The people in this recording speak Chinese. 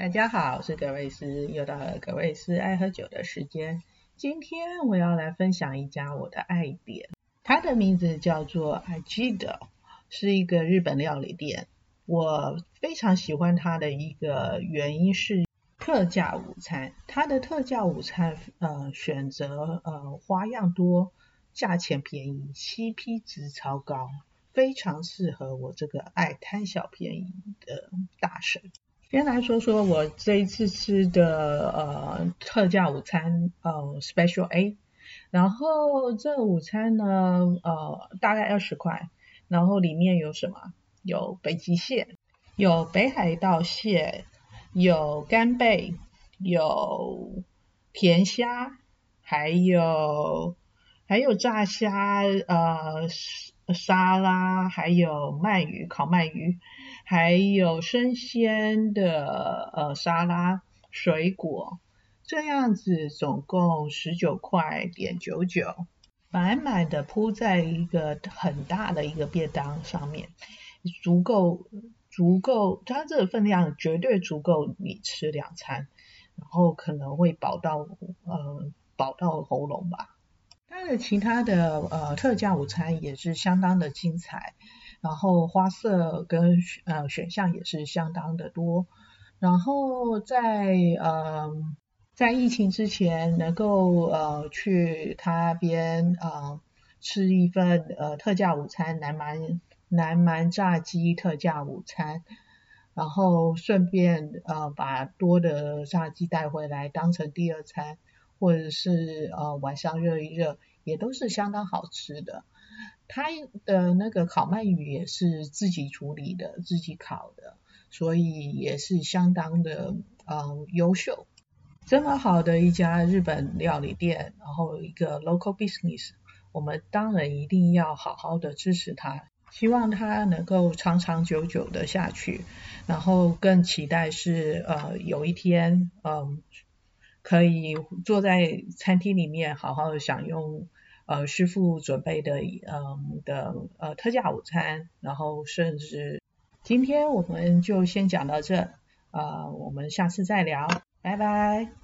大家好，我是葛瑞斯，又到了葛瑞斯爱喝酒的时间。今天我要来分享一家我的爱店，它的名字叫做 Ajido， 是一个日本料理店。我非常喜欢它的一个原因是特价午餐，它的特价午餐选择花样多，价钱便宜，CP 值超高，非常适合我这个爱贪小便宜的大神。先来说说我这一次吃的特价午餐Special A， 然后这午餐呢大概20块，然后里面有什么？有北极蟹，有北海道蟹，有干贝，有甜虾，还有炸虾沙拉，还有鳗鱼烤鳗鱼，还有生鲜的沙拉水果，这样子总共19块点99，满满的铺在一个很大的一个便当上面，足够，它这个分量绝对足够你吃2餐，然后可能会饱到喉咙吧。它的其他的特价午餐也是相当的精彩，然后花色跟选项也是相当的多，然后在疫情之前能够去他边吃一份特价午餐，南蛮炸鸡特价午餐，然后顺便把多的炸鸡带回来当成第2餐，或者是晚上热一热，也都是相当好吃的。它的那个烤鳗鱼也是自己处理的，自己烤的，所以也是相当的优秀。这么好的一家日本料理店，然后一个 local business， 我们当然一定要好好的支持它，希望它能够长长久久的下去，然后更期待是有一天可以坐在餐厅里面好好的享用师傅准备的特价午餐，然后甚至今天我们就先讲到这，我们下次再聊，拜拜。